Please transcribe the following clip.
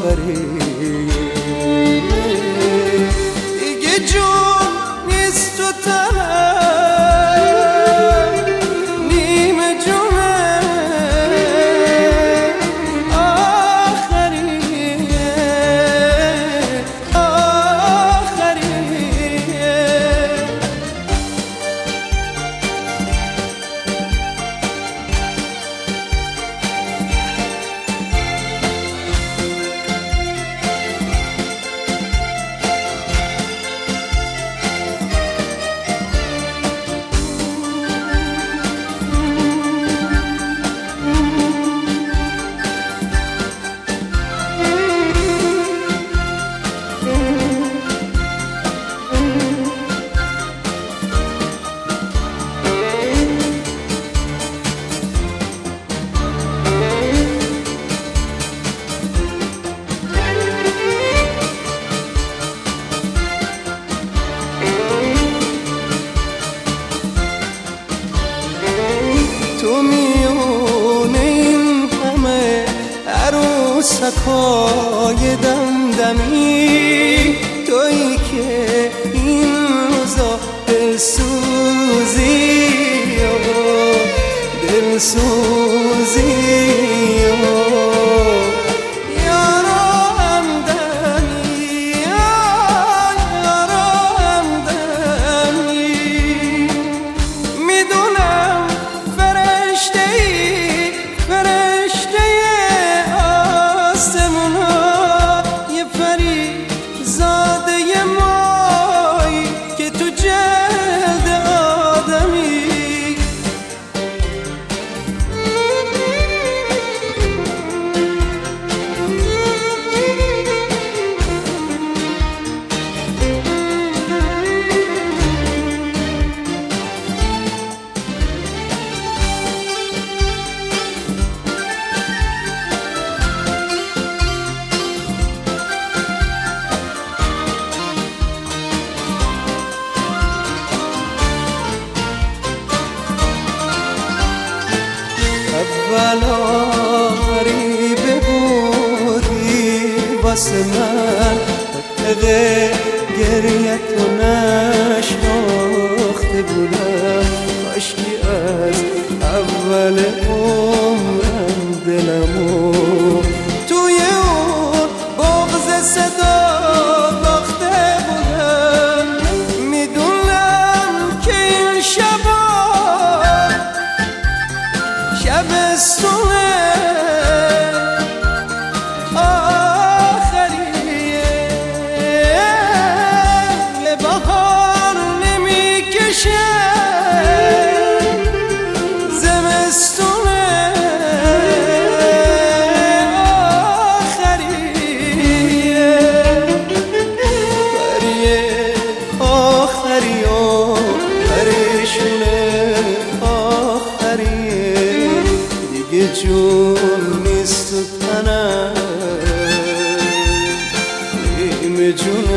آخریه دیگه جون نیست تو تنم نیمه جونه آخریه آخریه تو میونه این همه عروسکای دمدمی تویی که این روزا دلسوزی دلسوزی یارو همدمی یارو همدمی میدونم فرشته آسمونا یه پری زاده مایی که تو جلد آدمی اول غریبه بودی واسه من حقیقه گریتو نشناخته بودم کاشکی از اول عمرم دلمو توی اون بغض صدا باخته بودم میدونم که این شبا شبستونه آخریه یه بهار نمیکشه زمستونه آخریه پریه آخریه پریشونه آخریه دیگه جون نیست تو تنم نیمه جون